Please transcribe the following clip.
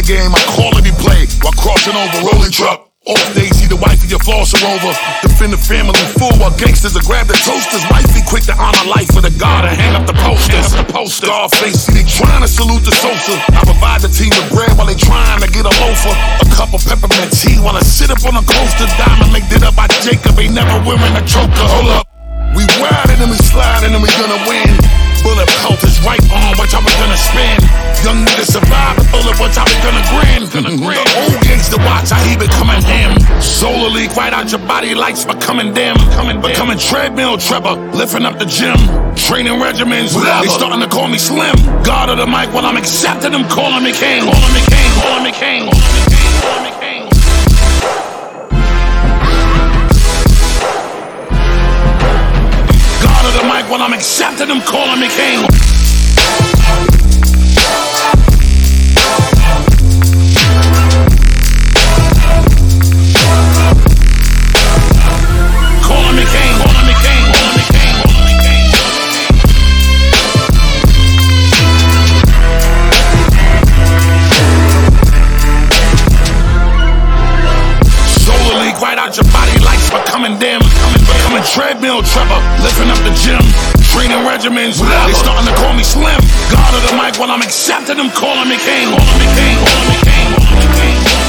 game, I call it he play while crossing over rolling truck. Off days, see the wife and your flosser over. Defend the family full while gangsters will grab the toasters. Wifey quick to honor life for the God and hang up the posters. Scarface, see they trying to salute the Sosa. I provide the team with bread while they trying to get a loafer. A cup of peppermint tea while I sit up on a coaster. Diamond linked it up by Jacob, ain't never wearing a choker. Hold up, we riding and we sliding and we gonna win. Bullet pelt is right on, watch how we gonna spin. Young niggas survive the bullet, watch how we gonna grin. The old gangster watch how he becoming him. Solar leak right out your body, lights becoming dim. Becoming treadmill Trevor, lifting up the gym. Training regimens, they starting to call me Slim. God of the mic while I'm accepting them, calling me king. Calling me king, calling me king, calling me king. God of the mic while I'm accepting them, calling me king. Calling me king, calling me king, calling me king, calling me king. Solar leak right out your body, lights becoming dim. Becoming treadmill Trevor, lifting up the gym. Training regimens, they starting to call me Slim. God of the mic while I'm accepting them, calling me king, calling me king, calling me king, calling me king.